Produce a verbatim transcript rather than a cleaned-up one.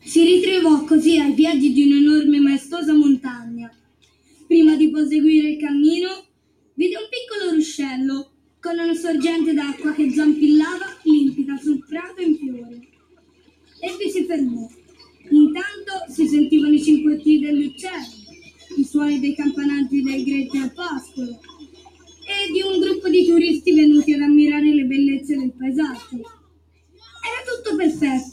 Si ritrovò così ai piedi di un'enorme e maestosa montagna. Prima di proseguire il cammino, vide un piccolo ruscello con una sorgente d'acqua che zampillava limpida sul prato in fiore. E vi si fermò. Intanto si sentivano i cinguetti degli uccelli, i suoni dei campanaggi dei greci al pascolo e di un gruppo di turisti venuti ad ammirare le bellezze del paesaggio. Era tutto perfetto.